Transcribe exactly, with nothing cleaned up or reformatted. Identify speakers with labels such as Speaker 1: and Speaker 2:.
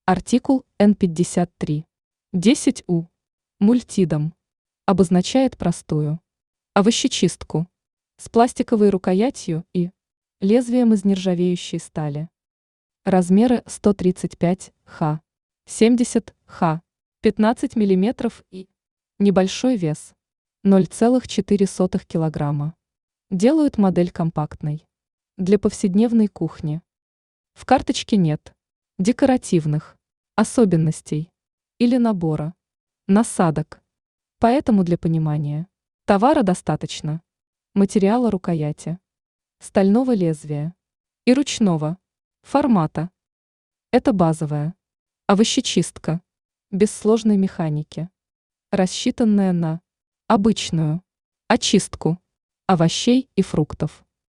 Speaker 1: Артикул Н пятьдесят три. десять У. Мультидом. Обозначает простую овощечистку с пластиковой рукоятью и лезвием из нержавеющей стали. Размеры сто тридцать пять ха, семьдесят ха, пятнадцать миллиметров и небольшой вес ноль целых четыре сотых килограмма. Делают модель компактной для повседневной кухни. В карточке нет декоративных особенностей или набора насадок. Поэтому для понимания товара достаточно материала рукояти, стального лезвия и ручного формата. Это базовая овощечистка без сложной механики, рассчитанная на обычную очистку овощей и фруктов.